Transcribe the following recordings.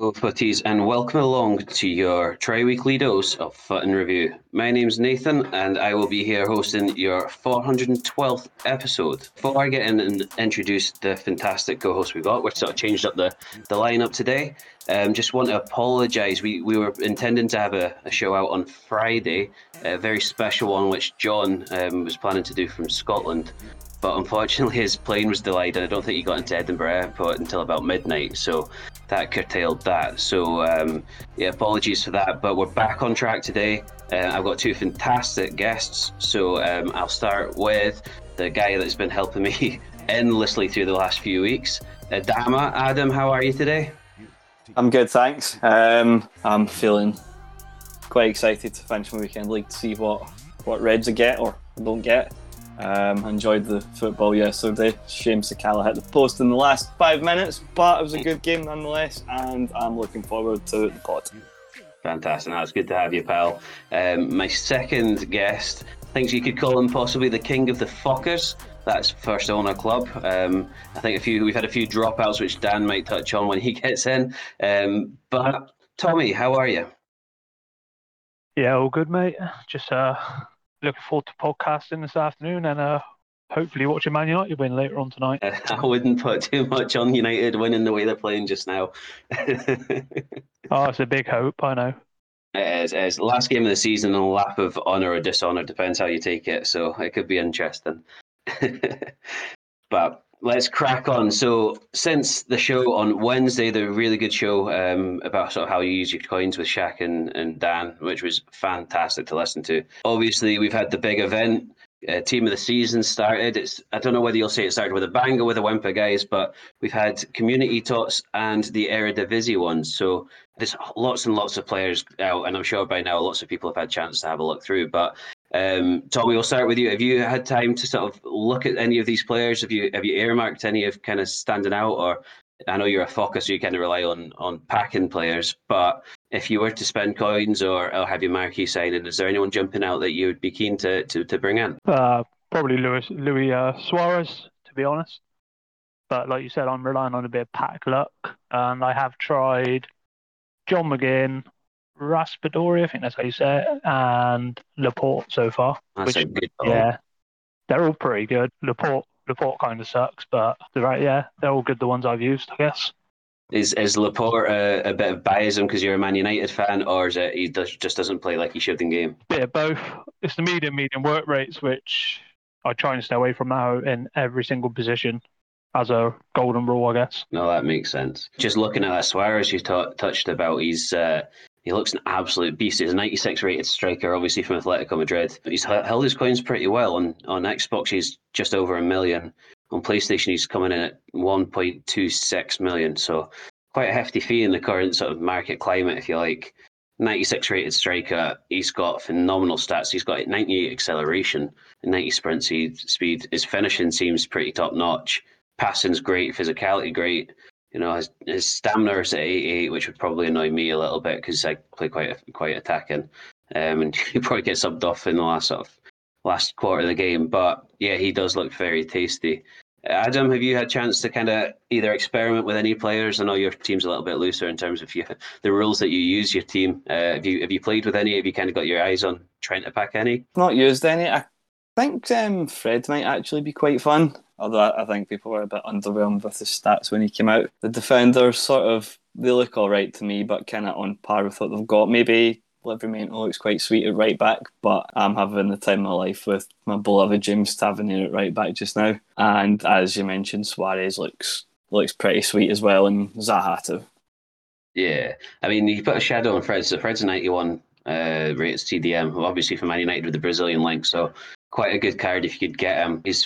Hello, footies, and welcome along to your tri-weekly dose of Foot in Review. My name's Nathan, and I will be here hosting your 412th episode. Before I get in and introduce the fantastic co-host we got, we've sort of changed up the lineup today. Just want to apologise. We were intending to have a show out on Friday, a very special one, which John was planning to do from Scotland. But unfortunately, his plane was delayed, and I don't think he got into Edinburgh Airport until about midnight. So that curtailed that. So apologies for that. But we're back on track today. I've got two fantastic guests. So I'll start with the guy that's been helping me endlessly through the last few weeks, Adama. Adam, how are you today? I'm good, thanks. I'm feeling quite excited to finish my weekend league to see what Reds I get or don't get. I enjoyed the football yesterday. Shame Sakala hit the post in the last 5 minutes, but it was a good game nonetheless, and I'm looking forward to the pod. Fantastic. That's good to have you, pal. My second guest thinks you could call him possibly the king of the fuckers. That's First Owner Club. I think we've had a few dropouts, which Dan might touch on when he gets in. But Tommy, how are you? Yeah, all good, mate. Just looking forward to podcasting this afternoon and hopefully watching Man United win later on tonight. I wouldn't put too much on United winning the way they're playing just now. Oh, it's a big hope, I know. It is. Last game of the season, a lap of honour or dishonour, depends how you take it. So it could be interesting. But let's crack on. So since the show on Wednesday, the really good show about sort of how you use your coins with Shaq and Dan, which was fantastic to listen to. Obviously, we've had the big event. Team of the season started. I don't know whether you'll say it started with a bang or with a whimper, guys, but we've had community tots and the Eredivisie ones. So there's lots and lots of players out, and I'm sure by now lots of people have had a chance to have a look through. But Tommy, we'll start with you. Have you had time to sort of look at any of these players? Have you earmarked any of kind of standing out? Or I know you're a fucker, so you kind of rely on packing players. But if you were to spend coins or have your marquee signing, is there anyone jumping out that you would be keen to bring in? Probably Luis Suarez, to be honest. But like you said, I'm relying on a bit of pack luck, and I have tried John McGinn, Raspadori, I think that's how you say it, and Laporte so far. That's a good call. Yeah, they're all pretty good. Laporte kind of sucks, but they're all good, the ones I've used, I guess. Is Laporte a bit of biasm because you're a Man United fan, or is it he just doesn't play like he should in game? Bit of both. It's the medium work rates, which I try and stay away from now in every single position as a golden rule, I guess. No, that makes sense. Just looking at that Suarez you touched about, he looks an absolute beast. He's a 96 rated striker, obviously from Atletico Madrid. He's held his coins pretty well. On Xbox, he's just over $1 million. On PlayStation, he's coming in at 1.26 million. So quite a hefty fee in the current sort of market climate, if you like. 96 rated striker. He's got phenomenal stats. He's got 98 acceleration and 90 sprint speed. His finishing seems pretty top notch. Passing's great. Physicality great. You know, his stamina is at 88, which would probably annoy me a little bit because I play quite attacking, and he probably gets subbed off in the last quarter of the game. But yeah, he does look very tasty. Adam, have you had a chance to kind of either experiment with any players? I know your team's a little bit looser in terms of the rules that you use your team. Have you played with any? Have you kind of got your eyes on trying to pack any? Not used any. I think Fred might actually be quite fun. Although I think people were a bit underwhelmed with his stats when he came out. The defenders they look all right to me, but kind of on par with what they've got. Maybe Livramento looks quite sweet at right back, but I'm having the time of my life with my beloved James Tavernier at right back just now. And as you mentioned, Suarez looks pretty sweet as well, and Zaha too. Yeah, I mean, you put a shadow on Fred, so Fred's a 91 rated TDM, obviously from Man United with the Brazilian link, so quite a good card if you could get him. He's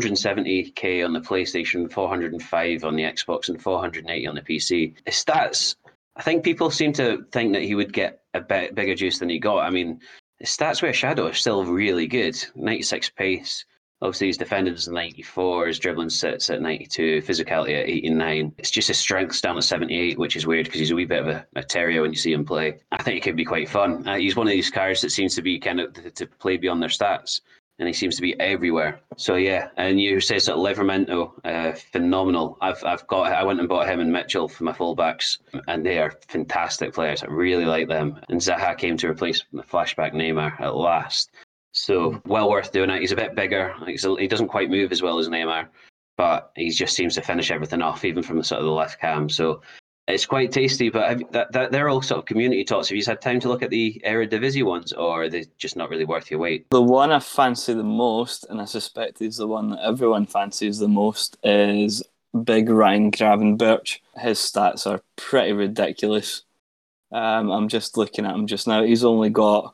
470k on the PlayStation, 405 on the Xbox, and 480 on the PC. His stats, I think people seem to think that he would get a bit bigger juice than he got. I mean, his stats with a shadow are still really good. 96 pace. Obviously, his defending is 94, his dribbling sits at 92, physicality at 89. It's just his strength's down at 78, which is weird because he's a wee bit of a terrier when you see him play. I think it could be quite fun. He's one of these cards that seems to be kind of to play beyond their stats. and he seems to be everywhere. So yeah, and you say sort of Livramento, phenomenal. I went and bought him and Mitchell for my fullbacks, and they are fantastic players. I really like them. And Zaha came to replace the flashback Neymar at last. So well worth doing it. He's a bit bigger. He doesn't quite move as well as Neymar, but he just seems to finish everything off, even from the sort of the left cam. So it's quite tasty, but they're all sort of community talks. Have you had time to look at the Eredivisie ones, or are they just not really worth your weight? The one I fancy the most, and I suspect is the one that everyone fancies the most, is big Ryan Gravenberch. His stats are pretty ridiculous. I'm just looking at him just now. He's only got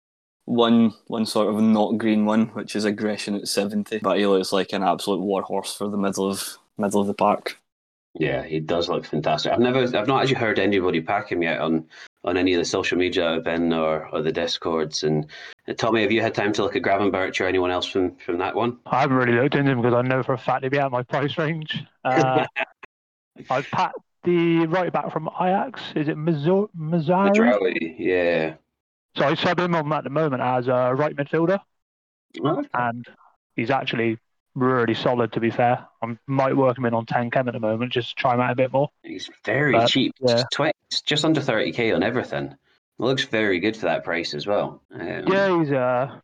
one sort of not green one, which is aggression at 70, but he looks like an absolute warhorse for the middle of the park. Yeah, he does look fantastic. I've not actually heard anybody pack him yet on any of the social media I've been or the Discords. And Tommy, have you had time to look at Gravenberch or anyone else from that one? I haven't really looked into him because I know for a fact he'd be out of my price range. I've packed the right back from Ajax. Is it Mazzari? Yeah. So I sub him on at the moment as a right midfielder, Okay. and he's actually really solid, to be fair. I might work him in on 10 chem at the moment, just to try him out a bit more. He's very cheap. Yeah. It's just under 30k on everything. It looks very good for that price as well. Yeah, he's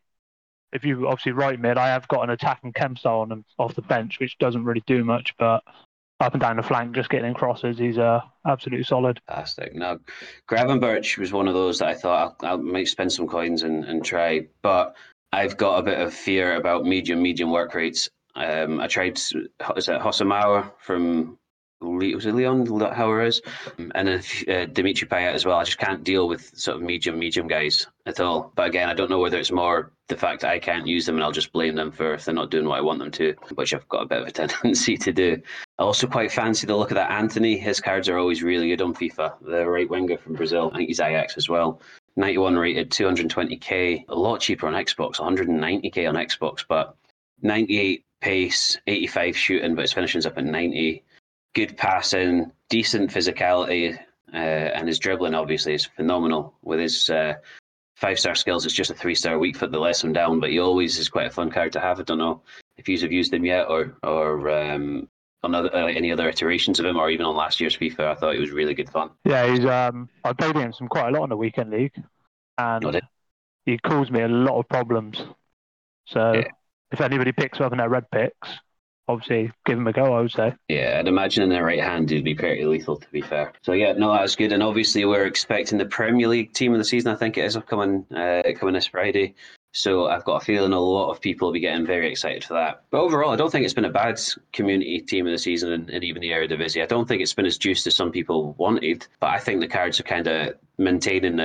if you obviously right mid, I have got an attacking chem style on him off the bench, which doesn't really do much, but up and down the flank, just getting in crosses, he's absolutely solid. Fantastic. Now, Gravenberch was one of those that I thought I might spend some coins and try, but I've got a bit of fear about medium work rates. I tried, is it Hossamauer from was it Leon Hauer and then Dimitri Payet as well. I just can't deal with sort of medium guys at all. But again, I don't know whether it's more the fact that I can't use them and I'll just blame them for if they're not doing what I want them to, which I've got a bit of a tendency to do. I also quite fancy the look of that Anthony. His cards are always really good on FIFA. The right winger from Brazil. I think he's Ajax as well. 91 rated, 220k. A lot cheaper on Xbox, 190k on Xbox, but 98 pace, 85 shooting, but his finishing's up at 90. Good passing, decent physicality, and his dribbling obviously is phenomenal. With his 5-star skills, it's just a 3-star weak foot that lets him down, but he always is quite a fun card to have. I don't know if you have used him yet or on any other iterations of him, or even on last year's FIFA. I thought it was really good fun. Yeah, he's I played against him quite a lot in the weekend league, and he caused me a lot of problems. So if anybody picks him up in their red picks, obviously give him a go, I would say. Yeah, I'd imagine in their right hand he'd be pretty lethal, to be fair. So yeah, no, that's good. And obviously we're expecting the Premier League team of the season, I think it is, coming this Friday. So I've got a feeling a lot of people will be getting very excited for that. But overall, I don't think it's been a bad community team of the season and even the Eredivisie. I don't think it's been as juiced as some people wanted, but I think the cards are kind of maintaining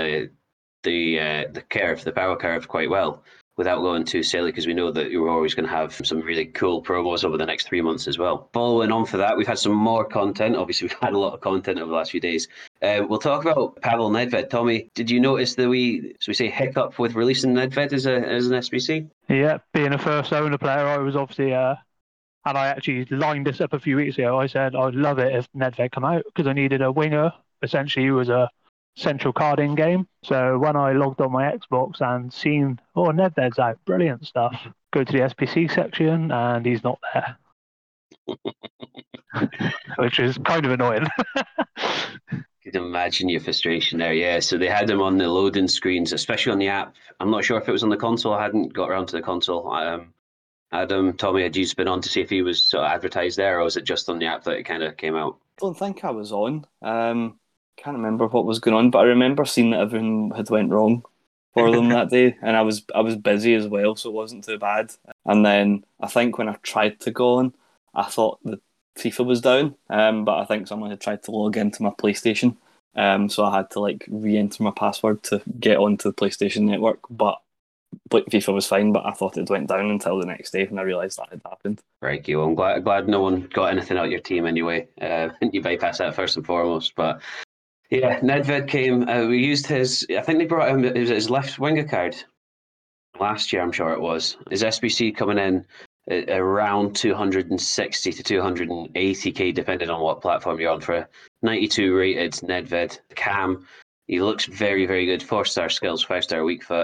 the curve, the power curve quite well, without going too silly, because we know that you're always going to have some really cool promos over the next 3 months as well. Following on for that, we've had some more content. Obviously, we've had a lot of content over the last few days. We'll talk about Pavel Nedved. Tommy, did you notice the hiccup with releasing Nedved as an SBC? Yeah, being a first owner player, I was obviously, and I actually lined this up a few weeks ago. I said I'd love it if Nedved come out because I needed a winger, essentially who was a central card in game. So when I logged on my Xbox and seen, Nedved's out, brilliant stuff, go to the SPC section and he's not there. Which is kind of annoying. You can imagine your frustration there. Yeah, so they had him on the loading screens, especially on the app. I'm not sure if it was on the console. I hadn't got around to the console. Adam, Tommy, had you been on to see if he was sort of advertised there, or was it just on the app that it kind of came out? I don't think I was on. Can't remember what was going on, but I remember seeing that everything had went wrong for them that day, and I was busy as well, so it wasn't too bad. And then I think when I tried to go on, I thought the FIFA was down, but I think someone had tried to log into my PlayStation, so I had to re-enter my password to get onto the PlayStation network. But FIFA was fine, but I thought it went down until the next day, and I realised that had happened. Right, well, I'm glad no one got anything out of your team anyway. You bypass that first and foremost, but. Yeah, Nedved came. We used his. I think they brought him his left winger card last year. I'm sure it was his SBC coming in at around 260 to 280k, depending on what platform you're on. For a 92 rated Nedved cam, he looks very, very good. 4-star skills, 5-star weak foot.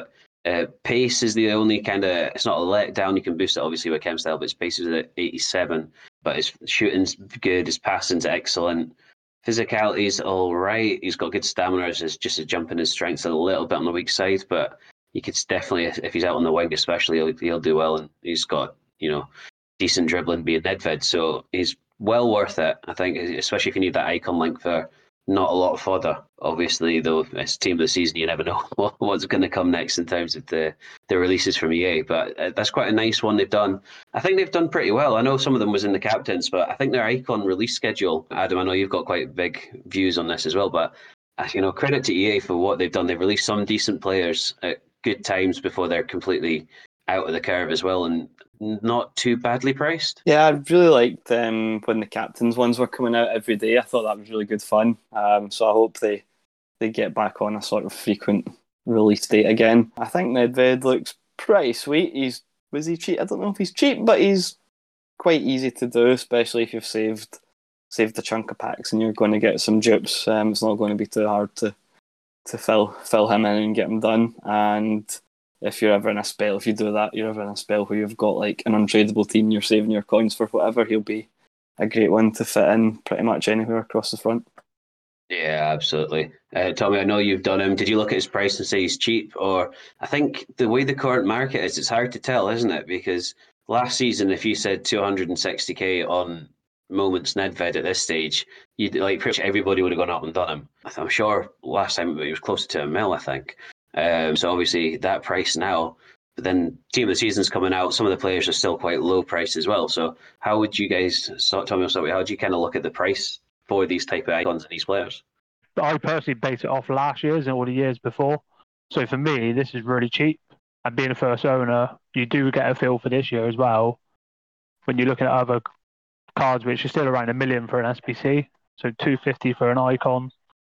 Pace is the only it's not a letdown. You can boost it obviously with chem style, but his pace is at 87. But his shooting's good, his passing's excellent. Physicality's all right. He's got good stamina. It's just a jump in his strength's a little bit on the weak side, but he could definitely, if he's out on the wing especially, he'll do well. And he's got, decent dribbling being Nedved. So he's well worth it, I think, especially if you need that icon link for not a lot of fodder. Obviously, though, it's team of the season, you never know what's going to come next in terms of the releases from EA. But that's quite a nice one they've done. I think they've done pretty well. I know some of them was in the captains, but I think their icon release schedule, Adam, I know you've got quite big views on this as well, but credit to EA for what they've done. They've released some decent players at good times before they're completely out of the curve as well, and not too badly priced. Yeah, I really liked when the captains ones were coming out every day. I thought that was really good fun. So I hope they get back on a sort of frequent release date again. I think Nedved looks pretty sweet. Was he cheap? I don't know if he's cheap, but he's quite easy to do, especially if you've saved a chunk of packs and you're going to get some dupes. It's not going to be too hard to fill him in and get him done. And if you're ever in a spell, if you do that, you're ever in a spell where you've got like an untradeable team, you're saving your coins for whatever, he'll be a great one to fit in pretty much anywhere across the front. Yeah, absolutely. Tommy, I know you've done him. Did you look at his price and say he's cheap? Or I think the way the current market is, it's hard to tell, isn't it? Because last season, if you said 260k on Moments Nedved at this stage, you'd pretty much everybody would have gone up and done him. I'm sure last time it was closer to $1 million, I think. So obviously that price now, but then team of the season's coming out. Some of the players are still quite low price as well. So how would you guys Tommy, how do you kind of look at the price for these type of icons and these players? I personally base it off last year's and all the years before. So for me, this is really cheap. And being a first owner, you do get a feel for this year as well. When you're looking at other cards, which are still around $1 million for an SBC, so $250 for an icon.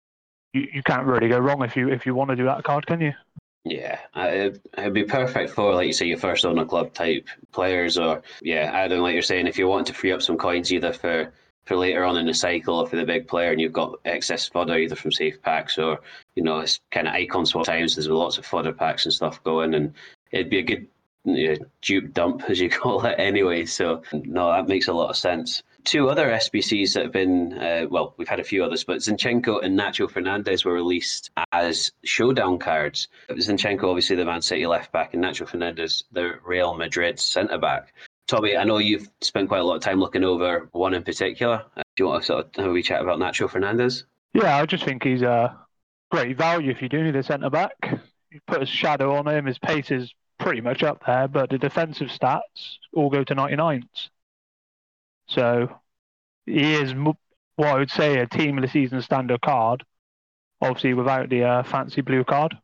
You can't really go wrong if you want to do that card, can you? Yeah, it'd be perfect for, like you say, your first owner club type players, or Adam, like you're saying, if you want to free up some coins either for later on in the cycle or for the big player, and you've got excess fodder either from safe packs or it's kind of icon swap times. There's lots of fodder packs and stuff going, and it'd be a good dupe dump, as you call it, anyway. So no, that makes a lot of sense. Two other SBCs that have been, we've had a few others, but Zinchenko and Nacho Fernandez were released as showdown cards. Zinchenko, obviously the Man City left back, and Nacho Fernandez, the Real Madrid centre back. Tommy, I know you've spent quite a lot of time looking over one in particular. Do you want to sort of have a wee chat about Nacho Fernandez? Yeah, I just think he's a great value if you do need a centre back. You put a shadow on him, his pace is pretty much up there, but the defensive stats all go to 99s. So he is what I would say a team of the season standard card, obviously without the fancy blue card.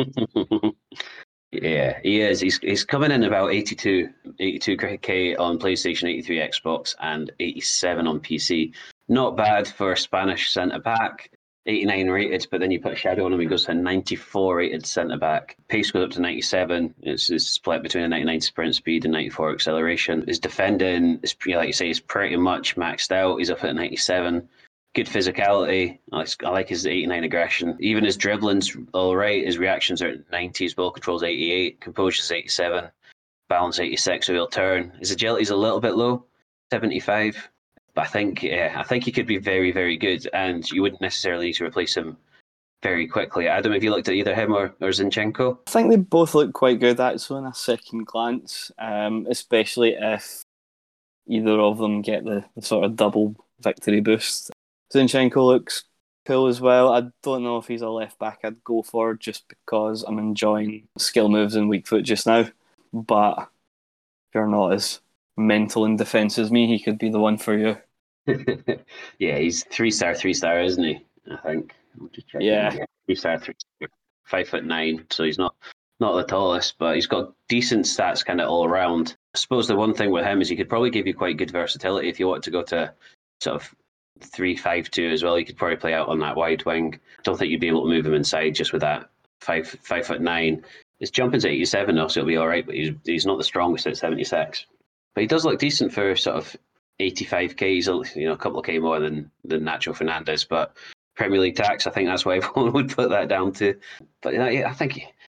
Yeah, he is. He's coming in about 82k on PlayStation, 83 Xbox, and 87 on PC. Not bad for a Spanish centre back. 89 rated, but then you put a shadow on him, he goes to a 94 rated centre back. Pace goes up to 97. It's split between a 99 sprint speed and 94 acceleration. His defending is, like you say, is pretty much maxed out. He's up at 97. Good physicality. I like his 89 aggression. Even his dribbling's all right. His reactions are at 90. His ball control's 88. Composure's 87. Balance 86. So he'll turn. His agility's a little bit low, 75. But I think he could be very, very good, and you wouldn't necessarily need to replace him very quickly. Adam, have you looked at either him or Zinchenko? I think they both look quite good, actually, on a second glance, especially if either of them get the sort of double victory boost. Zinchenko looks cool as well. I don't know if he's a left back I'd go for, just because I'm enjoying skill moves and weak foot just now. But if you're not as mental in defence as me, he could be the one for you. Yeah, he's 3-star, isn't he? I think. Yeah. 3-star, 5'9", so he's not the tallest, but he's got decent stats kind of all around. I suppose the one thing with him is he could probably give you quite good versatility if you wanted to go to sort of 3-5-2 as well. You could probably play out on that wide wing. I don't think you'd be able to move him inside just with that 5'9". His jumping's 87 though, so it'll be all right, but he's not the strongest at 76. But he does look decent for sort of 85k. He's a couple of k more than Nacho Fernandez, but Premier League tax, I think that's why everyone would put that down to. But I think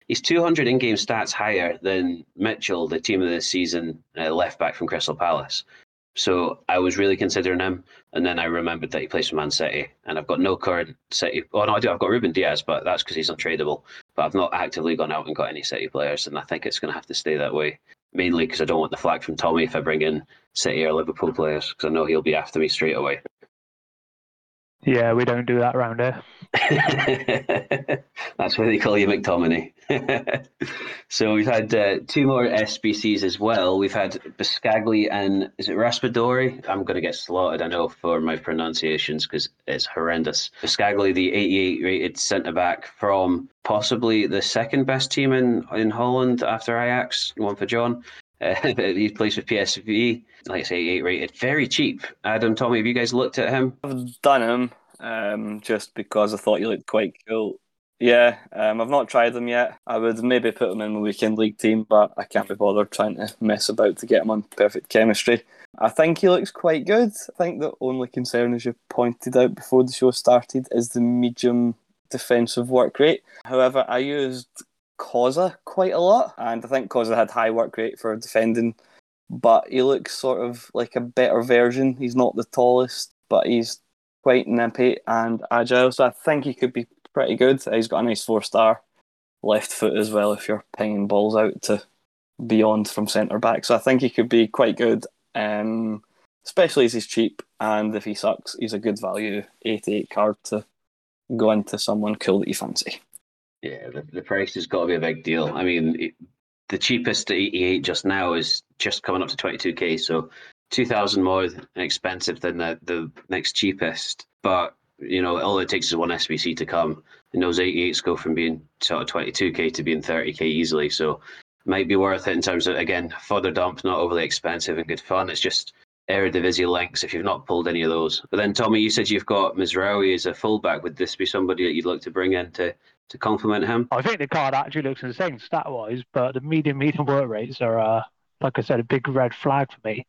He's 200 in-game stats higher than Mitchell, the team of the season left back from Crystal Palace. So I was really considering him, and then I remembered that he plays for Man City, and I've got no current City. Oh no, I do. I've got Ruben Diaz, but that's because he's untradeable. But I've not actively gone out and got any City players, and I think it's going to have to stay that way. Mainly because I don't want the flag from Tommy if I bring in City or Liverpool players, because I know he'll be after me straight away. Yeah, we don't do that around here. That's why they call you McTominay. So we've had 2 more SBCs as well. We've had Biscagli and is it Raspadori? I'm going to get slaughtered, I know, for my pronunciations because it's horrendous. Biscagli, the 88 rated centre back from possibly the second best team in Holland after Ajax, one for John. He plays with PSV, like I say, 88 rated, very cheap. Adam, Tommy, have you guys looked at him? I've done him just because I thought he looked quite cool. Yeah, I've not tried him yet. I would maybe put him in my weekend league team, but I can't be bothered trying to mess about to get him on perfect chemistry. I think he looks quite good. I think the only concern, as you pointed out before the show started, is the medium defensive work rate. However, I used Koza quite a lot, and I think Koza had high work rate for defending, but he looks sort of like a better version. He's not the tallest, but he's quite nippy and agile, so I think he could be pretty good. He's got a nice 4-star left foot as well if you're pinging balls out to beyond from centre back, so I think he could be quite good, especially as he's cheap, and if he sucks, he's a good value 88 card to go into someone cool that you fancy. Yeah, the price has got to be a big deal. I mean, the cheapest 88 just now is just coming up to 22k, so 2,000 more expensive than the next cheapest. But, you know, all it takes is one SBC to come. And those 88s go from being sort of 22k to being 30k easily. So it might be worth it in terms of, again, fodder dump, not overly expensive and good fun. It's just Eredivisie links if you've not pulled any of those. But then, Tommy, you said you've got Mizraoui as a fullback. Would this be somebody that you'd look to bring in to complement him? I think the card actually looks insane stat-wise, but the medium work rates are, like I said, a big red flag for me.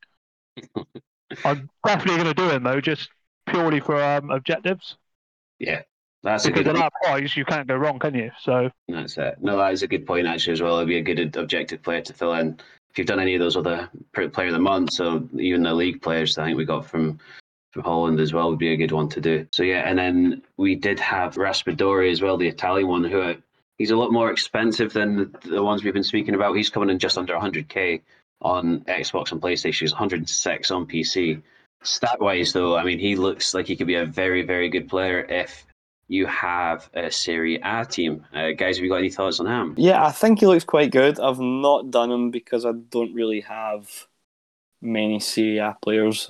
I'm definitely going to do him, though, just purely for objectives. Yeah, that's because a good at that price, you can't go wrong, can you? So that's it. No, that is a good point, actually, as well. It'd be a good objective player to fill in. If you've done any of those other player of the month, so even the league players I think we got from Holland as well would be a good one to do. So yeah, and then we did have Raspadori as well, the Italian one, who he's a lot more expensive than the ones we've been speaking about. He's coming in just under 100k on Xbox and PlayStation. He's 106 on PC. Stat-wise, though, I mean, he looks like he could be a very, very good player if you have a Serie A team. Guys, have you got any thoughts on him? Yeah, I think he looks quite good. I've not done him because I don't really have many Serie A players.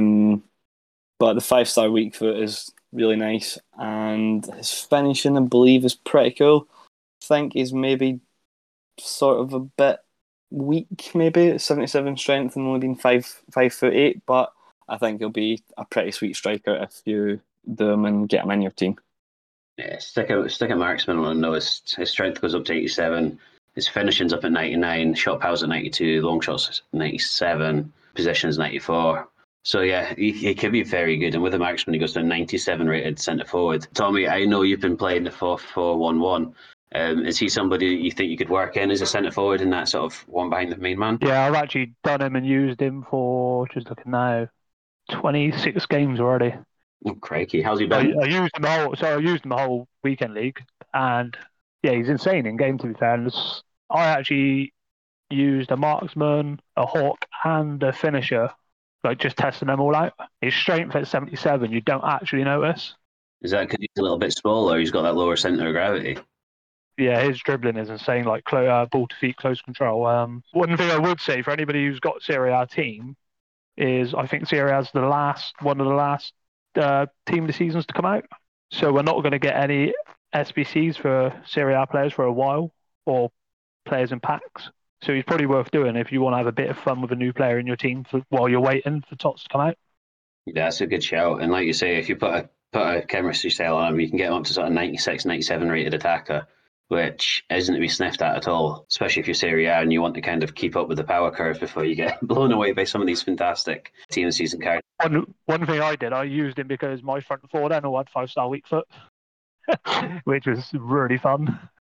But the 5-star weak foot is really nice, and his finishing, I believe, is pretty cool. I think he's maybe sort of a bit weak, maybe 77 strength and only being 5'8", but I think he'll be a pretty sweet striker if you do him and get him in your team. Yeah, stick a marksman on him. No, his strength goes up to 87. His finishing's up at 99. Shot power's at 92. Long shots 97. Position's 94. So yeah, he could be very good. And with a marksman, he goes to a 97 rated centre forward. Tommy, I know you've been playing the 4-4-1-1. Is he somebody you think you could work in as a centre forward in that sort of one behind the main man? Yeah, I've actually done him and used him for, just looking now, 26 games already. Oh, crikey. How's he been? I used him the whole weekend league, and yeah, he's insane in game, to be fair. And I actually used a marksman, a hawk, and a finisher, like just testing them all out. His strength at 77, you don't actually notice. Is that because he's a little bit smaller? He's got that lower centre of gravity. Yeah, his dribbling is insane, like ball to feet, close control. One thing I would say for anybody who's got Serie A team is I think Serie A is one of the last team of the seasons to come out. So we're not going to get any SBCs for Serie A players for a while, or players in packs. So he's probably worth doing if you want to have a bit of fun with a new player in your team while you're waiting for Tots to come out. Yeah, that's a good shout. And like you say, if you put a chemistry style on him, you can get him up to sort of 96, 97 rated attacker, which isn't to be sniffed at all, especially if you're Serie A and you want to kind of keep up with the power curve before you get blown away by some of these fantastic team of the season cards. One thing I did, I used him because my front four then all had 5-star weak foot, which was really fun.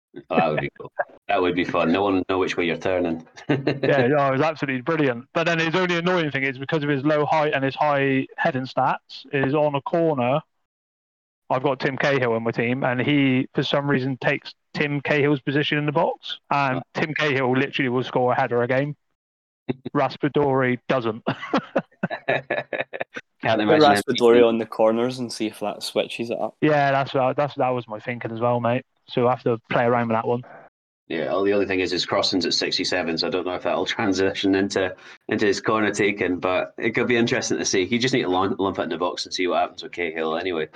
Oh, that would be cool. That would be fun. No one would know which way you're turning. Yeah, no, it was absolutely brilliant. But then his only annoying thing is because of his low height and his high heading stats, is on a corner. I've got Tim Cahill in my team, and he, for some reason, takes Tim Cahill's position in the box. And Tim Cahill literally will score a header a game. Raspadori doesn't. Can't Put imagine Raspadori on the corners and see if that switches it up. Yeah, that was my thinking as well, mate. So we'll have to play around with that one. Yeah, the only thing is his crossing's at 67, so I don't know if that'll transition into his corner taking, but it could be interesting to see. You just need to lump it in the box and see what happens with Cahill anyway.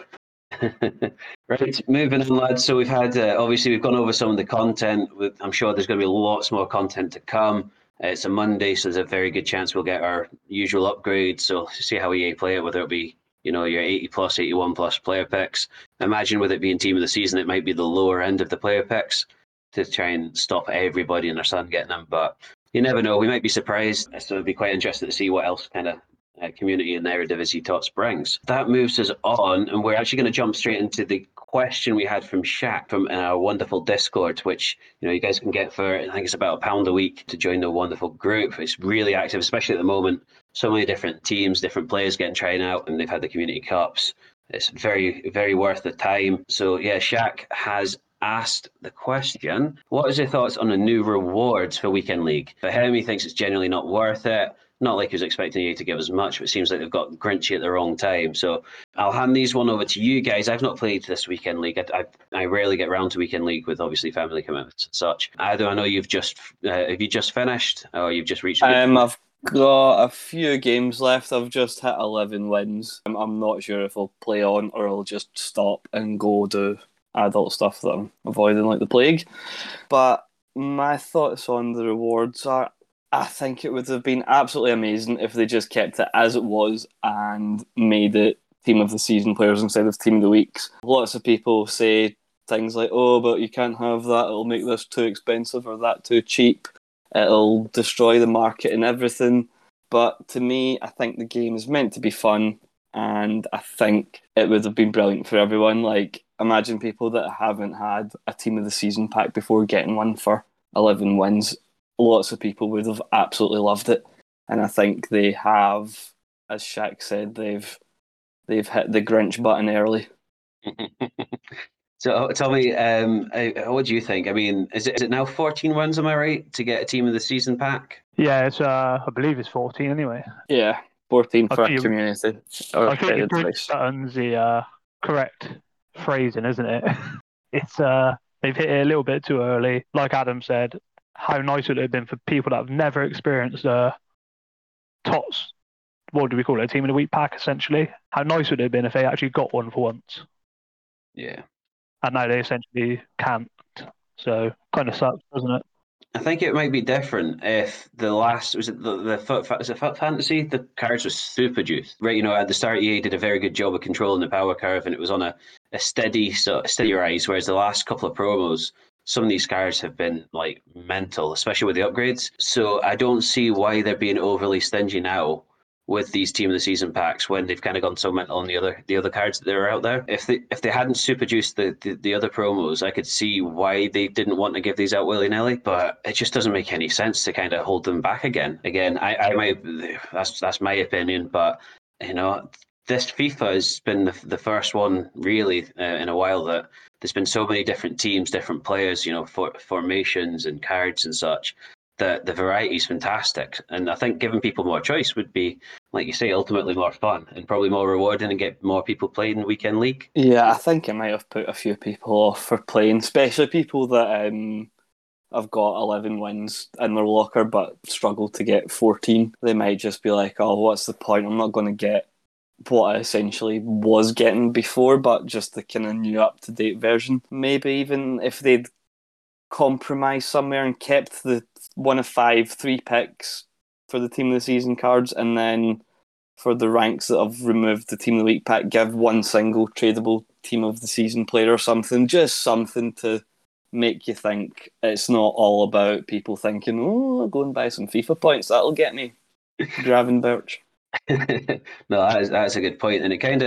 Right, moving on, lads. So we've had, obviously, we've gone over some of the content. I'm sure there's going to be lots more content to come. It's a Monday, so there's a very good chance we'll get our usual upgrades. So see how EA play it, whether it be your 80 plus, 81 plus player picks. Imagine with it being team of the season, it might be the lower end of the player picks to try and stop everybody and their son getting them. But you never know. We might be surprised. So it'd be quite interesting to see what else kind of community and Eredivisie Tots brings. That moves us on, and we're actually going to jump straight into the question we had from Shaq from our wonderful Discord, which you guys can get for, I think it's about £1 a week to join the wonderful group. It's really active, especially at the moment. So many different teams, different players getting tried out, and they've had the community cups. It's very, very worth the time. So yeah, Shaq has asked the question, what is your thoughts on the new rewards for Weekend League? Fahemi thinks it's generally not worth it. Not like he was expecting you to give as much, but it seems like they've got Grinchy at the wrong time. So I'll hand these one over to you guys. I've not played this Weekend League. I rarely get round to Weekend League with obviously family commitments and such. Either I know you've just have you just finished or you've just reached. I've got a few games left. I've just hit 11 wins. I'm not sure if I'll play on or I'll just stop and go do adult stuff that I'm avoiding like the plague. But my thoughts on the rewards are, I think it would have been absolutely amazing if they just kept it as it was and made it team of the season players instead of team of the weeks. Lots of people say things like, oh, but you can't have that, it'll make this too expensive or that too cheap, it'll destroy the market and everything. But to me, I think the game is meant to be fun, and I think it would have been brilliant for everyone. Like, imagine people that haven't had a team of the season pack before getting one for 11 wins. Lots of people would have absolutely loved it, and I think they have, as Shaq said, they've hit the Grinch button early. So tell me, what do you think? I mean, is it now 14 wins? Am I right to get a team of the season pack? Yeah, it's I believe it's 14 anyway. Yeah, 14 for a community. I think Grinch button's the correct phrasing, isn't it? It's they've hit it a little bit too early. Like Adam said, how nice would it have been for people that have never experienced TOTS, what do we call it, a team of the week pack essentially? How nice would it have been if they actually got one for once? Yeah. And now they essentially can't. So kind of sucks, doesn't it? I think it might be different if the last, was it the FUT Fantasy? The cards were super juiced. Right, at the start EA did a very good job of controlling the power curve and it was on a steady rise, whereas the last couple of promos, some of these cards have been like mental, especially with the upgrades. So I don't see why they're being overly stingy now with these team of the season packs when they've kind of gone so mental on the other cards that are out there. If they hadn't super juiced the other promos, I could see why they didn't want to give these out willy-nilly, but it just doesn't make any sense to kind of hold them back again. I might, that's my opinion, but this FIFA has been the first one really in a while that there's been so many different teams, different players, formations and cards and such, that the variety is fantastic. And I think giving people more choice would be, like you say, ultimately more fun and probably more rewarding and get more people playing in the Weekend League. Yeah, I think it might have put a few people off for playing, especially people that have got 11 wins in their locker but struggle to get 14. They might just be like, oh, what's the point? I'm not going to get what I essentially was getting before, but just the kind of new up-to-date version. Maybe even if they'd compromised somewhere and kept the 1 of 5 3 picks for the team of the season cards, and then for the ranks that have removed the team of the week pack, give one single tradable team of the season player or something, just something to make you think it's not all about people thinking, oh, I'll go and buy some FIFA points, that'll get me Gravenberch. No, that's a good point, and it kind of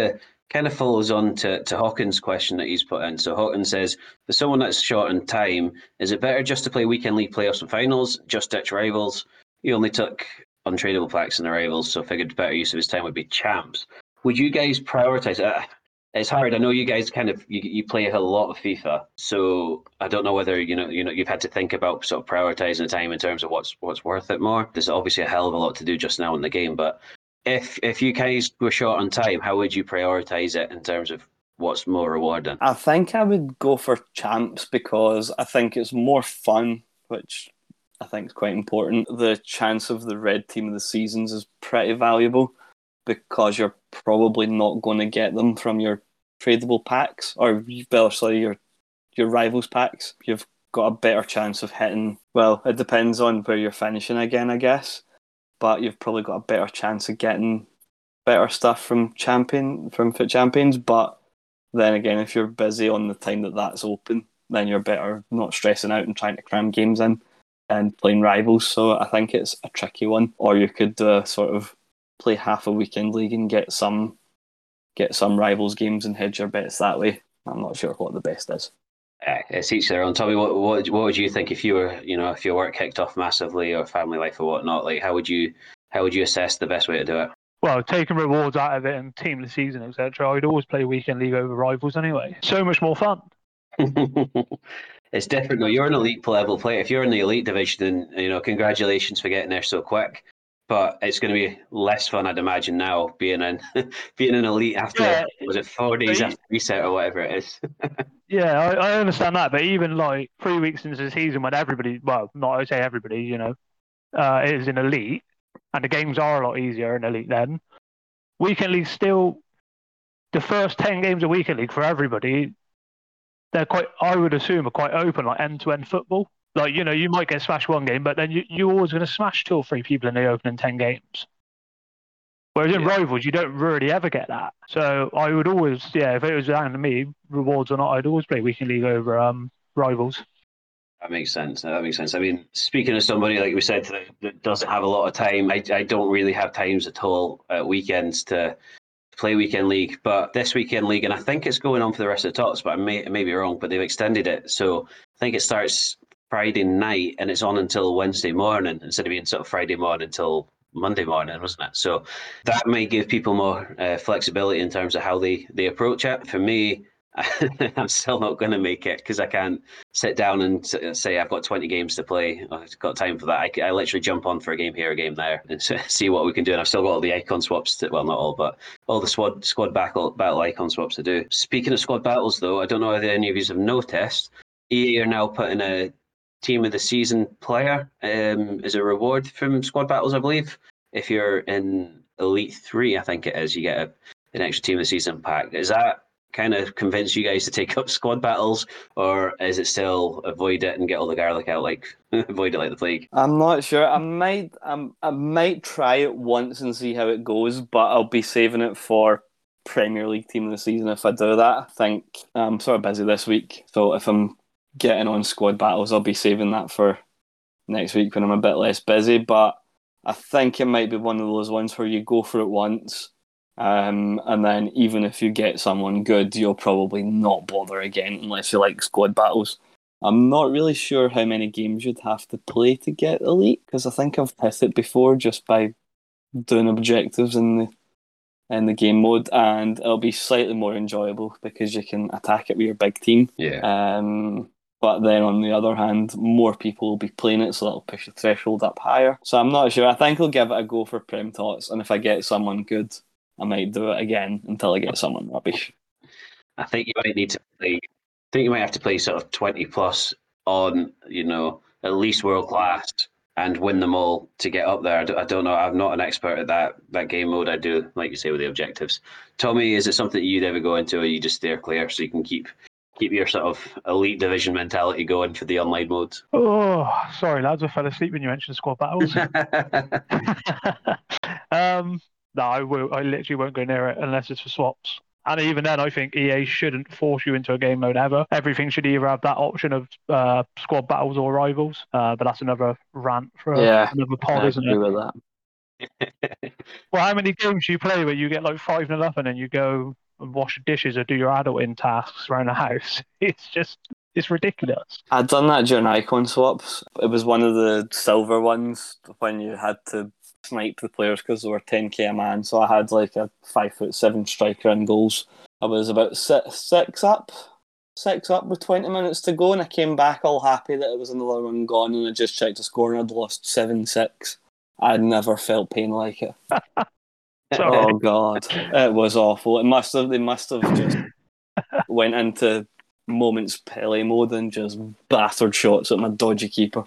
kind of follows on to Hawkins' question that he's put in. So Hawkins says, for someone that's short on time, is it better just to play weekend league playoffs and finals, just ditch rivals? He only took untradeable packs in the rivals, so figured better use of his time would be champs. Would you guys prioritise it? It's hard. I know you guys kind of you play a lot of FIFA, so I don't know whether you've had to think about sort of prioritising the time in terms of what's worth it more. There's obviously a hell of a lot to do just now in the game, but if you guys were short on time, how would you prioritise it in terms of what's more rewarding? I think I would go for champs because I think it's more fun, which I think is quite important. The chance of the red team of the seasons is pretty valuable because you're probably not going to get them from your tradable packs or your rivals packs. You've got a better chance of hitting. Well, it depends on where you're finishing again, I guess. But you've probably got a better chance of getting better stuff from FUT Champions. But then again, if you're busy on the time that's open, then you're better not stressing out and trying to cram games in and playing rivals. So I think it's a tricky one. Or you could sort of play half a weekend league and get some rivals games and hedge your bets that way. I'm not sure what the best is. It's each their own. Tommy, what would you think if you were, if your work kicked off massively or family life or whatnot? Like, how would you assess the best way to do it? Well, taking rewards out of it and team of the season, etc., I'd always play weekend league over rivals anyway. So much more fun. It's different though. You're an elite level player. If you're in the elite division, then congratulations for getting there so quick. But it's going to be less fun, I'd imagine, now being an elite after was it 4 days after reset or whatever it is. Yeah, I understand that, but even like 3 weeks into the season when everybody, well, not I say everybody, is in elite, and the games are a lot easier in elite then. Weekend League still, the first 10 games of Weekend League for everybody, they're quite, I would assume, are quite open, like end-to-end football. Like, you might get smashed one game, but then you're always going to smash 2 or 3 people in the opening 10 games. Whereas in rivals, you don't really ever get that. So I would always, if it was down to me, rewards or not, I'd always play weekend league over rivals. That makes sense. I mean, speaking of somebody, like we said, that doesn't have a lot of time, I don't really have times at all at weekends to play weekend league. But this weekend league, and I think it's going on for the rest of the tots, but I may be wrong, but they've extended it. So I think it starts Friday night and it's on until Wednesday morning instead of being sort of Friday morning until Monday morning, wasn't it? So that might give people more flexibility in terms of how they approach it. For me, I'm still not going to make it because I can't sit down and say I've got 20 games to play. I've got time for that. I literally jump on for a game here, a game there, and see what we can do. And I've still got all the icon swaps well, not all, but all the squad battle icon swaps to do. Speaking of squad battles, though, I don't know whether any of you have noticed, EA are now putting a team of the season player as a reward from squad battles, I believe. If you're in Elite 3, I think it is, you get an extra team of the season pack. Is that kind of convince you guys to take up squad battles, or is it still avoid it and get all the garlic out, like avoid it like the plague? I'm not sure. I might try it once and see how it goes, but I'll be saving it for Premier League team of the season if I do that. I think I'm sort of busy this week, so if I'm getting on squad battles, I'll be saving that for next week when I'm a bit less busy. But I think it might be one of those ones where you go for it once, and then even if you get someone good, you'll probably not bother again unless you like squad battles. I'm not really sure how many games you'd have to play to get elite, because I think I've hit it before just by doing objectives in the game mode, and it'll be slightly more enjoyable because you can attack it with your big team. Yeah. But then on the other hand, more people will be playing it, so that'll push the threshold up higher. So I'm not sure. I think I'll give it a go for Prem Tots, and if I get someone good, I might do it again until I get someone rubbish. I think you might need to play. I think you might have to play sort of 20 plus on, at least world class and win them all to get up there. I don't know. I'm not an expert at that game mode. I do, like you say, with the objectives. Tommy, is it something you'd ever go into, or you just steer clear so you can keep your sort of elite division mentality going for the online modes? Oh, sorry, lads. I fell asleep when you mentioned squad battles. No, I literally won't go near it unless it's for swaps. And even then, I think EA shouldn't force you into a game mode ever. Everything should either have that option of squad battles or rivals. But that's another rant for another pod, isn't it? With that. Well, how many games do you play where you get like 5-0 up and then you go wash dishes or do your adulting tasks around the house. It's ridiculous. I'd done that during icon swaps. It was one of the silver ones when you had to snipe the players because they were 10k a man. So I had like a 5'7" striker in goals. I was about six up with 20 minutes to go, and I came back all happy that it was another one gone, and I just checked the score and I'd lost 7-6. I'd never felt pain like it. Oh God, it was awful. They must have just went into moments Pele mode and just battered shots at my dodgy keeper.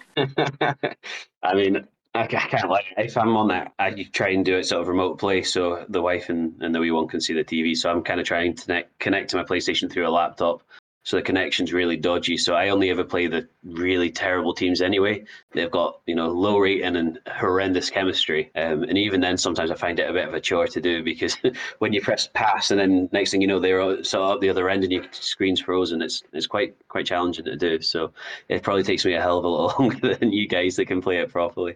I mean, I can't lie. If I'm on that, I try and do it sort of remote play, so the wife and the wee one can see the TV. So I'm kind of trying to connect to my PlayStation through a laptop. So the connection's really dodgy. So I only ever play the really terrible teams anyway. They've got, low rating and horrendous chemistry. And even then, sometimes I find it a bit of a chore to do because when you press pass and then next thing you know, they're sort of up the other end and your screen's frozen. It's quite challenging to do. So it probably takes me a hell of a lot longer than you guys that can play it properly.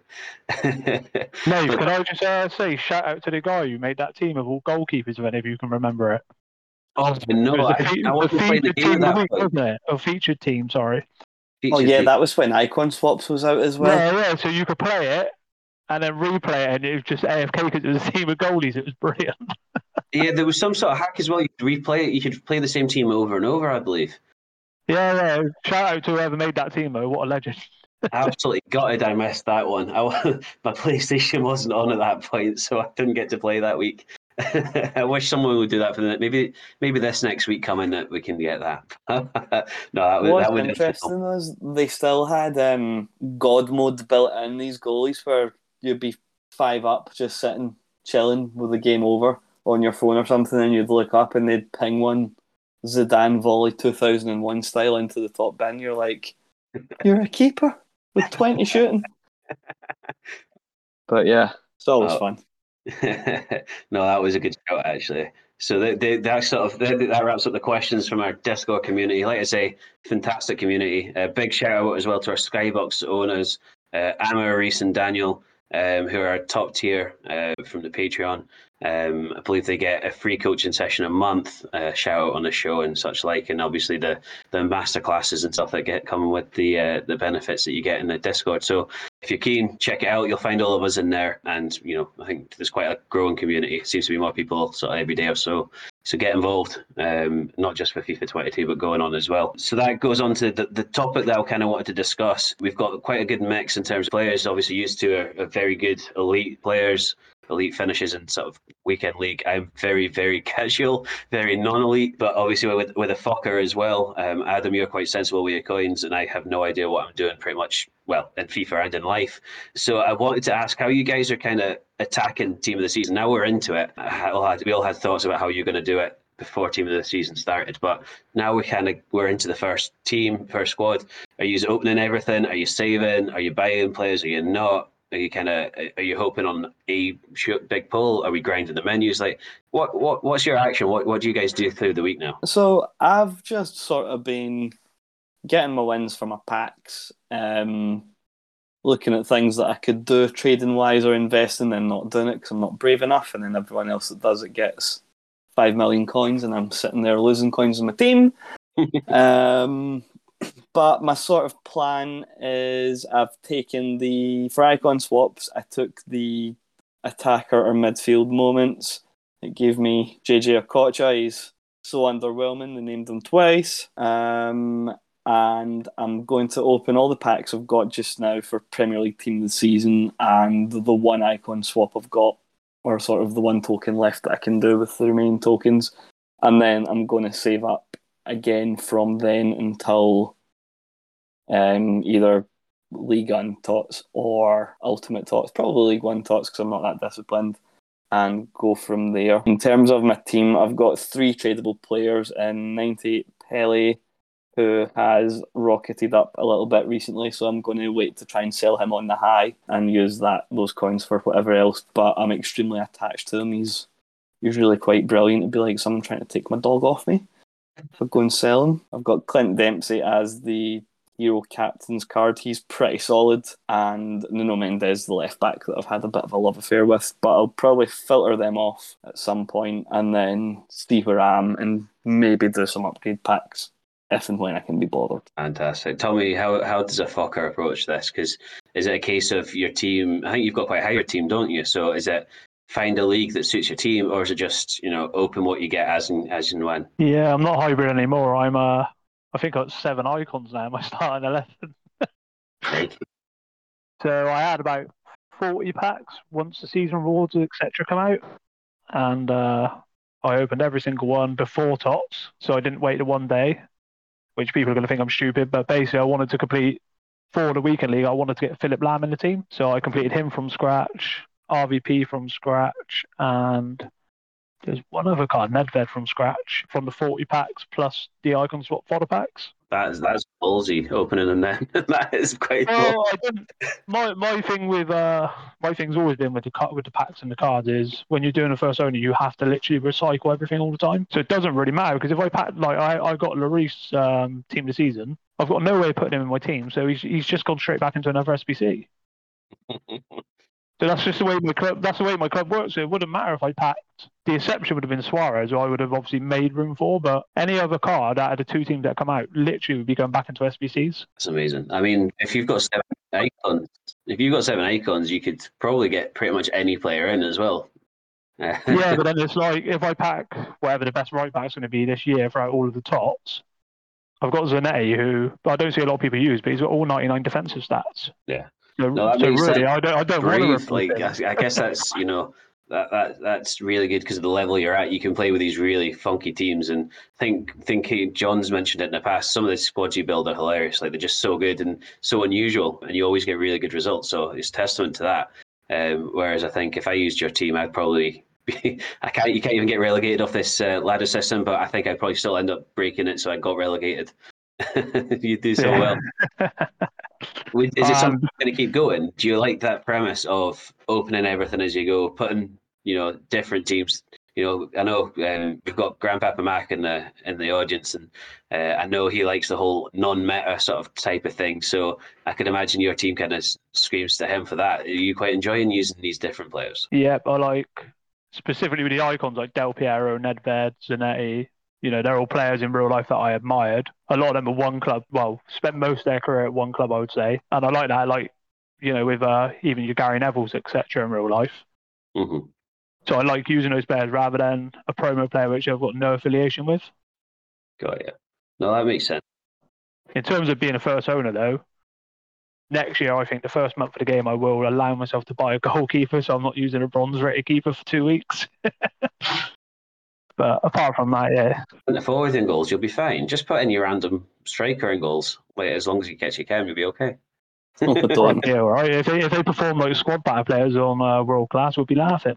No, can I just say shout out to the guy who made that team of all goalkeepers, if any of you can remember it. Oh no! I wasn't playing the game at that point. Wasn't it? A featured team, sorry. That was when Icon Swaps was out as well. Yeah. So you could play it and then replay it, and it was just AFK because it was a team of goalies. It was brilliant. Yeah, there was some sort of hack as well. You could replay it. You could play the same team over and over, I believe. Yeah. Shout out to whoever made that team, though. What a legend! Absolutely gutted I missed that one. My PlayStation wasn't on at that point, so I didn't get to play that week. I wish someone would do that for the maybe this next week coming that we can get that. What's interesting is they still had God mode built in these goalies where you'd be 5 up just sitting chilling with the game over on your phone or something, and you'd look up and they'd ping one Zidane volley 2001 style into the top bin. You're like, you're a keeper with 20 shooting. But yeah, it's always fun. No, that was a good shout actually. So that wraps up the questions from our Discord community. Like I say, fantastic community. Big shout out as well to our Skybox owners, Amma, Reese, and Daniel, who are top tier from the Patreon. I believe they get a free coaching session a month, shout out on the show and such like, and obviously the masterclasses and stuff that come with the benefits that you get in the Discord. So if you're keen, check it out. You'll find all of us in there, and I think there's quite a growing community. It seems to be more people sort of every day or so. So get involved, not just for FIFA 22, but going on as well. So that goes on to the topic that I kind of wanted to discuss. We've got quite a good mix in terms of players, obviously used to a very good elite players, elite finishes in sort of weekend league. I'm very, very casual, very non-elite, but obviously with a fucker as well. Adam, you're quite sensible with your coins, and I have no idea what I'm doing pretty much, well, in FIFA and in life. So I wanted to ask how you guys are kind of attacking team of the season. Now we're into it. We all had thoughts about how you're going to do it before team of the season started, but now we're into the first team, first squad. Are you opening everything? Are you saving? Are you buying players? Are you not? Are you hoping on a big pull? Are we grinding the menus? Like, what's your action? What do you guys do through the week now? So I've just sort of been getting my wins for my packs, looking at things that I could do trading wise or investing, and not doing it because I'm not brave enough. And then everyone else that does it gets 5 million coins, and I'm sitting there losing coins in my team. But my sort of plan is I've taken for icon swaps, I took the attacker or midfield moments. It gave me JJ Okocha. He's so underwhelming. They named him twice. And I'm going to open all the packs I've got just now for Premier League Team of the Season and the one icon swap I've got, or sort of the one token left that I can do with the remaining tokens. And then I'm going to save up again from then until either League 1 tots or Ultimate tots, probably League 1 tots because I'm not that disciplined, and go from there. In terms of my team, I've got 3 tradable players in 98 Pele, who has rocketed up a little bit recently, so I'm going to wait to try and sell him on the high and use those coins for whatever else, but I'm extremely attached to him. He's usually quite brilliant. It'd be like someone trying to take my dog off me if I go and sell him. I've got Clint Dempsey as the Euro captain's card. He's pretty solid. And Nuno Mendes, the left back that I've had a bit of a love affair with. But I'll probably filter them off at some point and then see where I am and maybe do some upgrade packs if and when I can be bothered. Fantastic. Tell me, how does a fucker approach this? Because is it a case of your team? I think you've got quite a higher team, don't you? So is it find a league that suits your team, or is it just open what you get as and when? Yeah, I'm not hybrid anymore. I'm I think I've got 7 icons now in my starting 11. So I had about 40 packs once the season rewards etc. come out, and I opened every single one before Tots, so I didn't wait the one day, which people are going to think I'm stupid, but basically I wanted to complete, for the weekend league, I wanted to get Philip Lam in the team, so I completed him from scratch, RVP from scratch, and there's one other card, Nedved from scratch, from the 40 packs plus the Icon Swap fodder packs. That's ballsy opening them then. That is quite cool. My thing with my thing's always been with the packs and the cards is when you're doing a first owner, you have to literally recycle everything all the time. So it doesn't really matter because if I pack I got Lloris team of the season, I've got no way of putting him in my team, so he's just gone straight back into another SBC. So that's just the way my club. That's the way my club works. So it wouldn't matter if I packed. The exception would have been Suarez, who I would have obviously made room for. But any other card out of the 2 teams that come out, literally would be going back into SBCs. That's amazing. I mean, if you've got 7 icons, you could probably get pretty much any player in as well. Yeah, but then it's like if I pack whatever the best right back's going to be this year throughout all of the Tots, I've got Zanetti, who I don't see a lot of people use, but he's got all 99 defensive stats. Yeah. So really, I don't want to. Like, I guess that's that's really good because of the level you're at. You can play with these really funky teams, and think John's mentioned it in the past. Some of the squads you build are hilarious. Like they're just so good and so unusual, and you always get really good results. So it's testament to that. Whereas I think if I used your team, I'd probably you can't even get relegated off this ladder system, but I think I'd probably still end up breaking it, so I got relegated. You do so well. Is it something you're going to keep going? Do you like that premise of opening everything as you go, putting different teams? I know we've got Grandpapa Mac in the audience, and I know he likes the whole non-meta sort of type of thing. So I could imagine your team kind of screams to him for that. Are you quite enjoying using these different players? Yeah, I like specifically with the icons like Del Piero, Nedved, Zanetti. They're all players in real life that I admired. A lot of them at one club. Well, spent most of their career at one club, I would say. And I like that. Like, with even your Gary Nevilles, etc. in real life. Mm-hmm. So I like using those players rather than a promo player which I've got no affiliation with. Got you. No, that makes sense. In terms of being a first owner, though, next year I think the first month of the game I will allow myself to buy a goalkeeper, so I'm not using a bronze-rated keeper for 2 weeks. But apart from that, yeah. When the forward in goals, you'll be fine. Just put in your random striker in goals. Like, as long as you catch your cam, you'll be okay. Yeah, all right. If they perform like squad batter players on world class, we'll be laughing.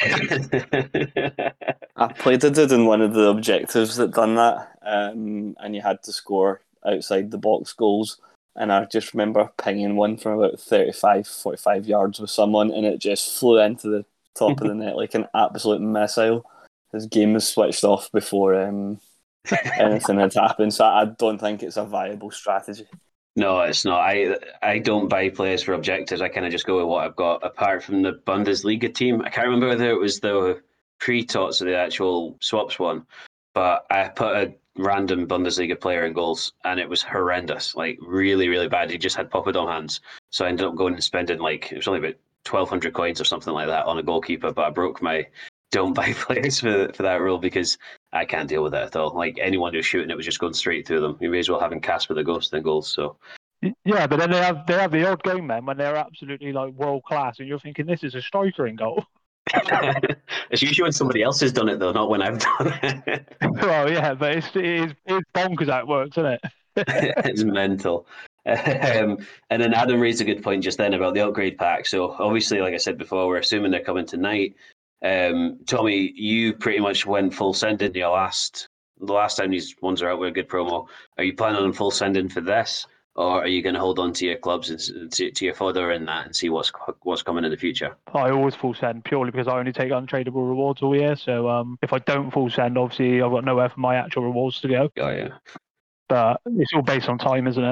I played a dude in one of the objectives that done that, and you had to score outside the box goals. And I just remember pinging one from about 35, 45 yards with someone, and it just flew into the top of the net like an absolute missile. His game was switched off before anything had happened, so I don't think it's a viable strategy. No, it's not. I don't buy players for objectives. I kind of just go with what I've got, apart from the Bundesliga team. I can't remember whether it was the pre-tots or the actual swaps one, but I put a random Bundesliga player in goals, and it was horrendous, like really, really bad. He just had Poppadom hands, so I ended up going and spending it was only about 1,200 coins or something like that on a goalkeeper, but I broke my don't buy players for that rule because I can't deal with that at all. Like anyone who's shooting it was just going straight through them. You may as well having Casper the Ghost in goals. So yeah, but then they have the odd game then when they're absolutely like world class, and you're thinking this is a striker in goal. It's usually when somebody else has done it though, not when I've done it. Well, yeah, but it's bonkers how it works, isn't it? It's mental. And then Adam raised a good point just then about the upgrade pack. So obviously, like I said before, we're assuming they're coming tonight. Tommy, you pretty much went full sending the last time these ones are out with a good promo. Are you planning on full sending for this, or are you going to hold on to your clubs and to your fodder and that and see what's coming in the future? I always full send purely because I only take untradeable rewards all year. So if I don't full send, obviously I've got nowhere for my actual rewards to go. Oh yeah. But it's all based on time, isn't it?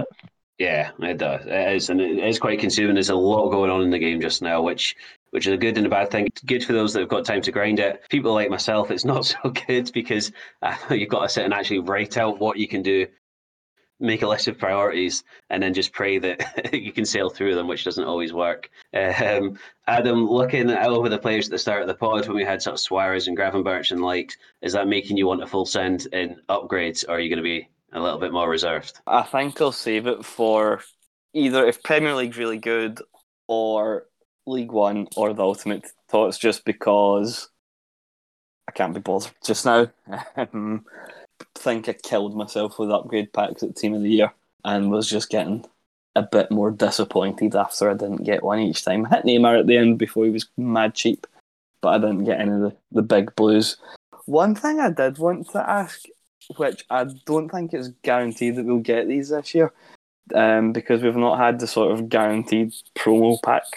Yeah, it does. It is, and it is quite consuming. There's a lot going on in the game just now, which is a good and a bad thing. It's good for those that have got time to grind it. People like myself, it's not so good because you've got to sit and actually write out what you can do, make a list of priorities, and then just pray that you can sail through them, which doesn't always work. Adam, looking over the players at the start of the pod when we had sort of Suarez and Gravenberch and likes, is that making you want a full send in upgrades, or are you going to be a little bit more reserved? I think I'll save it for either if Premier League's really good or League One or the Ultimate Thoughts, just because I can't be bothered just now. I think I killed myself with upgrade packs at Team of the Year and was just getting a bit more disappointed after I didn't get one each time. I hit Neymar at the end before he was mad cheap, but I didn't get any of the big blues. One thing I did want to ask, which I don't think it's guaranteed that we'll get these this year, because we've not had the sort of guaranteed promo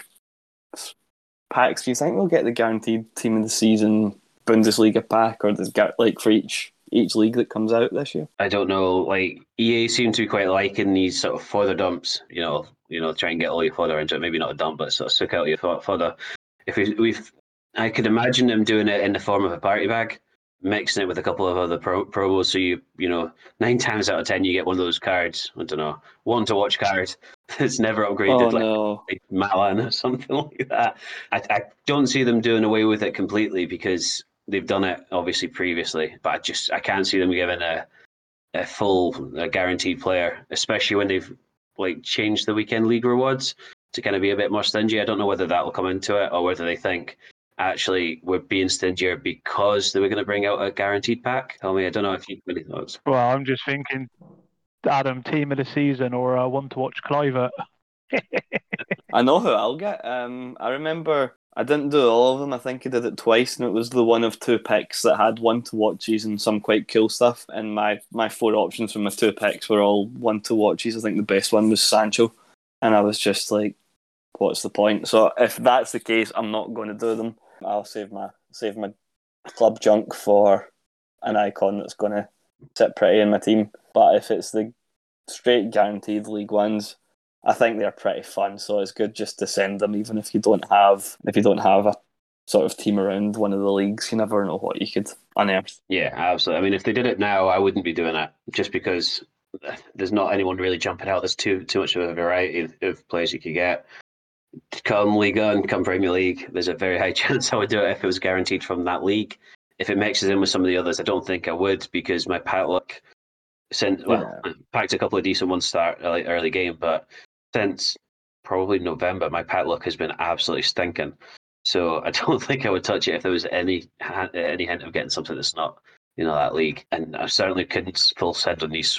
packs. Do you think we'll get the guaranteed Team of the Season Bundesliga pack, or does like for each league that comes out this year? I don't know. Like EA seem to be quite liking these sort of fodder dumps. Try and get all your fodder into it. Maybe not a dump, but sort of suck out your fodder. If I could imagine them doing it in the form of a party bag, mixing it with a couple of other promos. So you 9 times out of 10 you get one of those cards. I don't know, one to watch card that's never upgraded, like Malan or something like that. I don't see them doing away with it completely because they've done it obviously previously, but I can't see them giving a full guaranteed player, especially when they've like changed the weekend league rewards to kind of be a bit more stingy. I don't know whether that will come into it or whether they think actually we're being stingier because they were going to bring out a guaranteed pack. Tell me, I don't know if you have any thoughts. Well, I'm just thinking, Adam, Team of the Season or one to watch Kluivert. I know who I'll get. I remember I didn't do all of them. I think I did it twice, and it was the one of 2 picks that had one to watches and some quite cool stuff. And my 4 options from my 2 picks were all one to watches. I think the best one was Sancho, and I was just like, "What's the point?" So if that's the case, I'm not going to do them. I'll save my club junk for an icon that's going to sit pretty in my team. But if it's the straight guaranteed League Ones, I think they're pretty fun. So it's good just to send them, even if you don't have a sort of team around one of the leagues. You never know what you could unearth. Yeah, absolutely. I mean, if they did it now, I wouldn't be doing it just because there's not anyone really jumping out. There's too much of a variety of players you could get. Come Liga and come Premier League, there's a very high chance I would do it if it was guaranteed from that league. If it mixes in with some of the others, I don't think I would because my pack luck I packed a couple of decent ones start early game, but since probably November, my pack luck has been absolutely stinking. So I don't think I would touch it if there was any hint of getting something that's not that league. And I certainly couldn't full send on these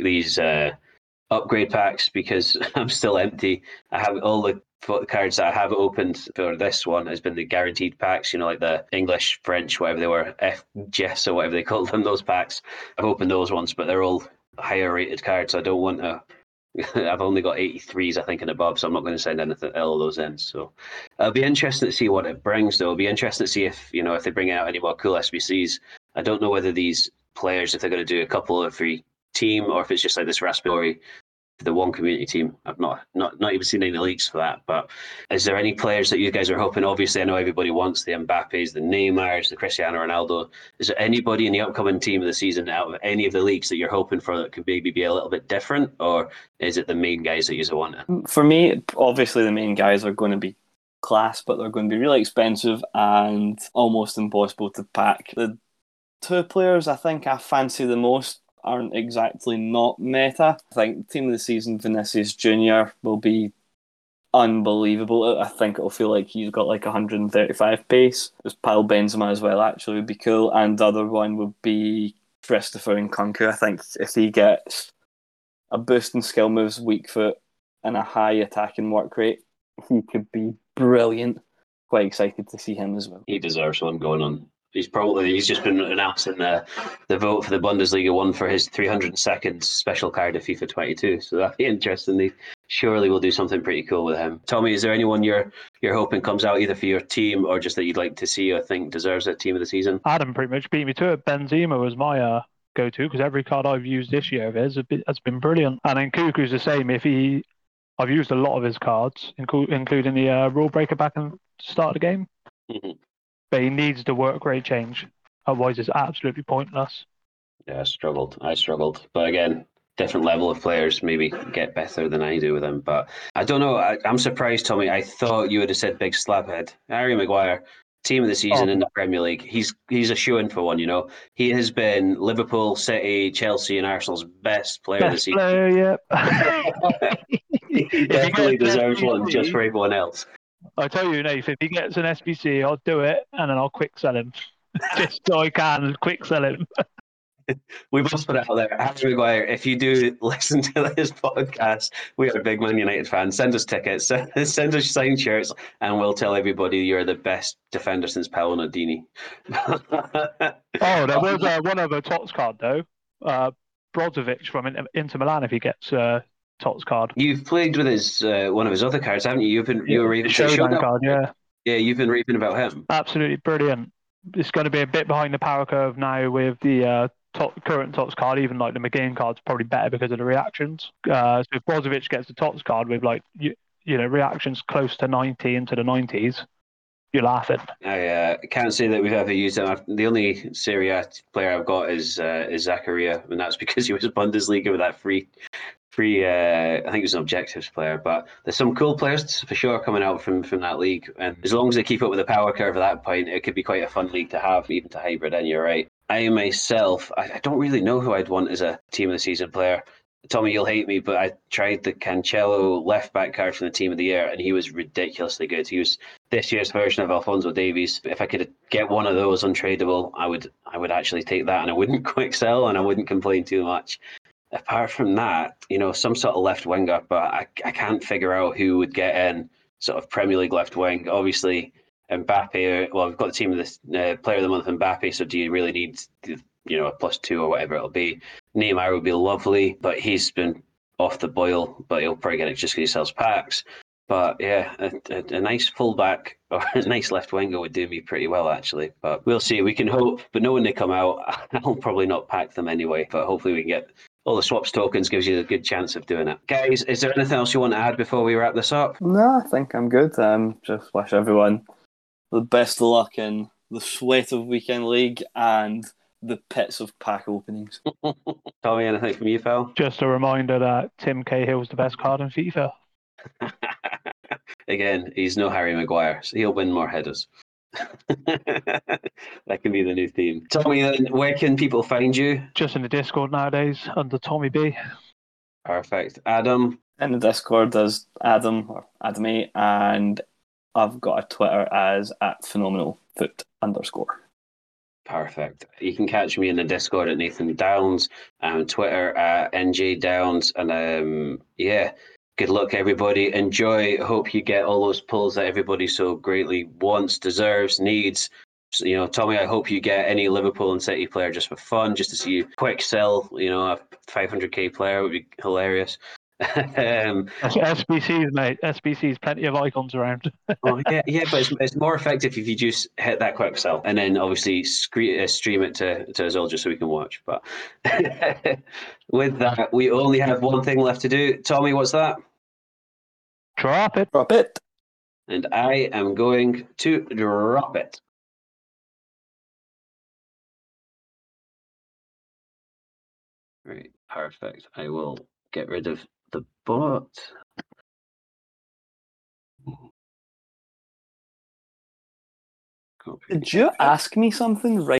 upgrade packs because I'm still empty. I have all the cards that I have opened for this one has been the guaranteed packs, like the English, French, whatever they were, FGS or whatever they called them, those packs. I've opened those ones, but they're all higher rated cards. I don't want to. I've only got 83s, I think, and above, so I'm not going to send anything all of those in. So it'll be interesting to see what it brings, though. It'll be interesting to see if they bring out any more cool SBCs. I don't know whether these players, if they're going to do a couple every team, or if it's just like this Raspadori for the one community team. I've not even seen any leaks for that. But is there any players that you guys are hoping? Obviously, I know everybody wants the Mbappes, the Neymars, the Cristiano Ronaldo. Is there anybody in the upcoming team of the season out of any of the leagues that you're hoping for that could maybe be a little bit different, or is it the main guys that you want? For me, obviously the main guys are going to be class, but they're going to be really expensive and almost impossible to pack. The 2 players I think I fancy the most aren't exactly not meta. I think Team of the Season Vinicius Jr. will be unbelievable. I think it'll feel like he's got like 135 pace. Just pile Benzema as well actually would be cool. And the other one would be Christopher Nkunku. I think if he gets a boost in skill moves, weak foot, and a high attacking work rate, he could be brilliant. Quite excited to see him as well. He deserves one going on. He's just been announced in the vote for the Bundesliga one for his 302nd special card of FIFA 22. So that'd be interesting. They surely will do something pretty cool with him. Tommy, is there anyone you're hoping comes out either for your team or just that you'd like to see or think deserves a team of the season? Adam pretty much beat me to it. Benzema was my go to because every card I've used this year of his has been brilliant. And then Cuckoo's the same. I've used a lot of his cards, including the Rule Breaker back in the start of the game. Mhm. But he needs the work rate change. Otherwise, it's absolutely pointless. Yeah, I struggled. But again, different level of players maybe get better than I do with him. But I don't know. I'm surprised, Tommy. I thought you would have said big slaphead. Harry Maguire, team of the season in the Premier League. He's a shoo-in for one, you know. He has been Liverpool, City, Chelsea and Arsenal's best player this season. Player, yeah. He definitely deserves one just for everyone else. I tell you, Nath, if he gets an SBC, I'll do it and then I'll quick sell him. Just so I can quick sell him. We must put it out there. Harry Maguire, if you do listen to this podcast, we are big Man United fans. Send us tickets, send us signed shirts, and we'll tell everybody you're the best defender since Paolo Nardini. Oh, there was one other Tots card, though. Brozovic from Inter Milan, if he gets Tots card. You've played with his one of his other cards, haven't you? You were even Showdown card, yeah. Yeah, you've been raving about him. Absolutely brilliant. It's going to be a bit behind the power curve now with the current Tots card. Even like the McGinn card's probably better because of the reactions. So if Brozovic gets the Tots card with like you know reactions close to 90 into the 90s, you're laughing. I can't say that we've ever used him. The only Serie A player I've got is Zakaria, and that's because he was a Bundesliga with that free. I think he was an objectives player, but there's some cool players for sure coming out from that league. And as long as they keep up with the power curve at that point, it could be quite a fun league to have, even to hybrid in. You're right. I myself, I don't really know who I'd want as a team of the season player. Tommy, you'll hate me, but I tried the Cancelo left back card from the team of the year, and he was ridiculously good. He was this year's version of Alphonso Davies. If I could get one of those untradeable, I would actually take that, and I wouldn't quick sell, and I wouldn't complain too much. Apart from that, some sort of left winger, but I can't figure out who would get in sort of Premier League left wing. Obviously, Mbappe. Well, we've got the team of the player of the month, Mbappe. So do you really need a +2 or whatever it'll be? Neymar would be lovely, but he's been off the boil. But he'll probably get it just because he sells packs. But yeah, a nice fullback or a nice left winger would do me pretty well, actually. But we'll see. We can hope. But knowing they come out, I'll probably not pack them anyway. But hopefully we can get all the swaps tokens. Gives you a good chance of doing it. Guys, is there anything else you want to add before we wrap this up? No, I think I'm good. Just wish everyone the best of luck in the sweat of Weekend League and the pits of pack openings. Tommy, anything from you, pal? Just a reminder that Tim Cahill's the best card in FIFA. Again, he's no Harry Maguire, so he'll win more headers. That can be the new theme. Tommy, then, where can people find you? Just in the Discord nowadays, under Tommy B. Perfect. Adam? In the Discord as Adam or Adamy, and I've got a Twitter as @phenomenalfoot_. Perfect. You can catch me in the Discord at Nathan Downs, Twitter at NJ Downs, and good luck, everybody. Enjoy. Hope you get all those pulls that everybody so greatly wants, deserves, needs. So, Tommy, I hope you get any Liverpool and City player just for fun, just to see you quick sell. A 500k player would be hilarious. SBCs, mate. SBCs, plenty of icons around. Oh yeah, but it's more effective if you just hit that quick sell and then obviously stream it to us all just so we can watch. But with that, we only have one thing left to do. Tommy, what's that? Drop it. Drop it. And I am going to drop it. Right, perfect. I will get rid of the bot. Did you ask me something right